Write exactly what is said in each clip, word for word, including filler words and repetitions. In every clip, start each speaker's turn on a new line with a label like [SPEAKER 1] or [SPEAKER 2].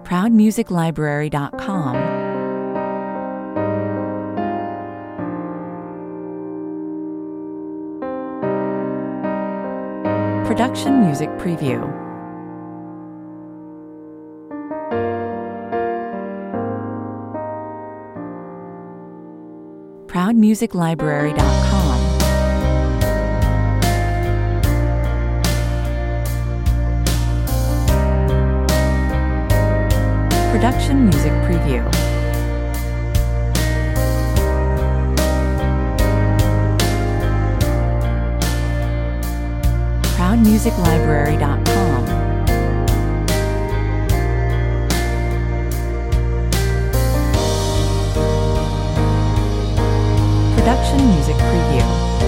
[SPEAKER 1] proud music library dot com. Production Music Preview. proud music library dot com. Production Music Preview. proud music library dot com. Production Music Preview.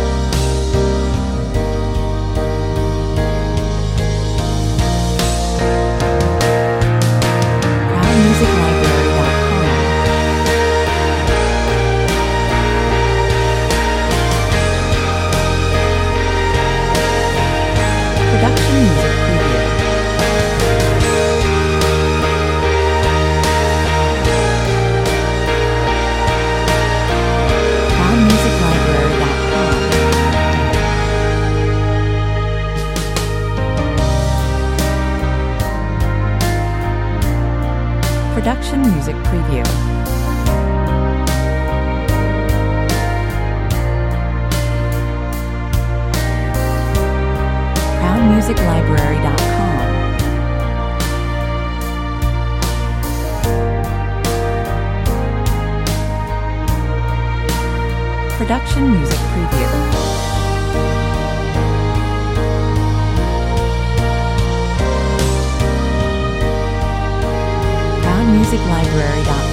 [SPEAKER 1] proud music library dot com. Production Music Preview. proud music library dot com. Production Music Preview. proud music library dot com. Production Music Preview. proud music library dot com.